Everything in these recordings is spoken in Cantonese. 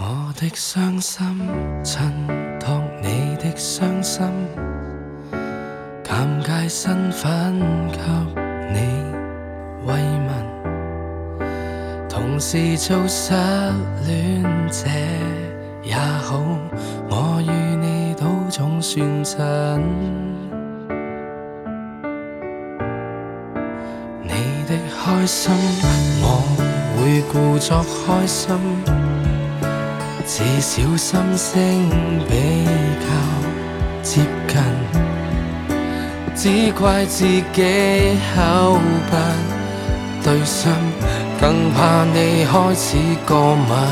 我的傷心，襯托你的傷心，尷尬身份給你慰問，同時做失戀者也好，我與你都總算真。你的開心，我會故作開心。至少心聲比較接近，只怪自己口不對心，更怕你開始過敏。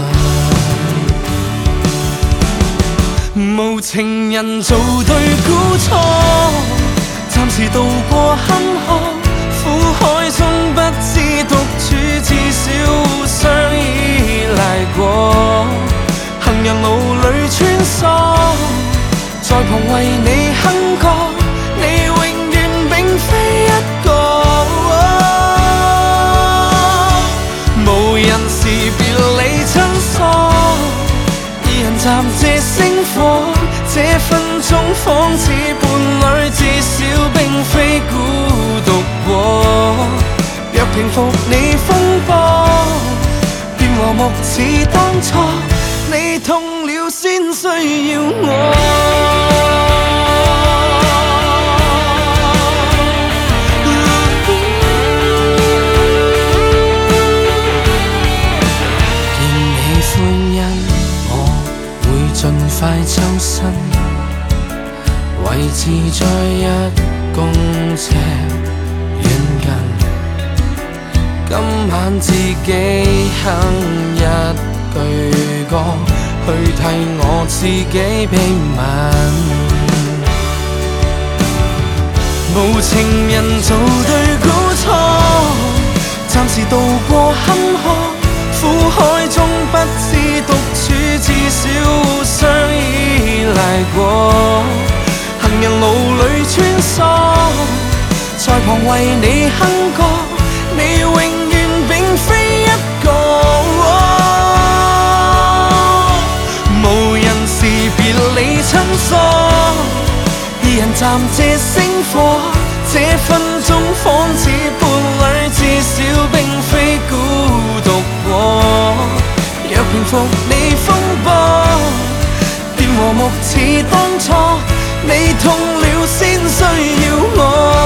無情人做對估錯，暫時渡過坎坷，苦海中不知獨處，至少互相依賴過。行人路裏穿梭，在旁為你哼歌，你永遠並非一個。無人時別理親疏，二人暫借星火，這分鐘仿似伴侶，至少並非孤獨過。若平復你風波，便和睦似當初。你痛了先需要我，見你歡欣，我會盡快抽身，維持在1公尺遠近。今晚自己哼一句歌，去替我自己被吻。無情人做對估錯，暫時渡過坎坷，苦海中不知獨處，至少互相依賴過。行人路裏穿梭，在旁為你哼歌，你永遠並非一個。別理親疏，二人暫借星火，這分鐘仿似伴侶，至少並非孤獨過。若平復你風波，便和睦似當初。你痛了先需要我，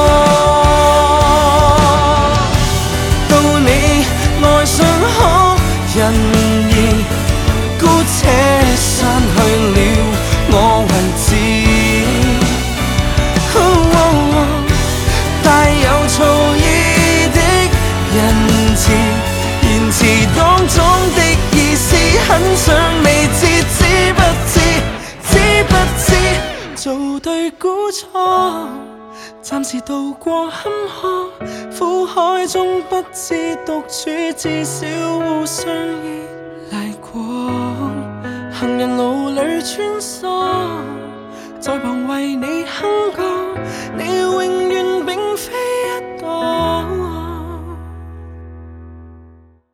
到你愛上可人兒，姑且散去了我為止。帶有醋意的仁慈，言辭當中的意思很想你知，知不知做對估錯，暫時渡過坎坷，苦海中不知獨處，至少互相依賴過。行人路裏穿梭，在旁為你哼歌。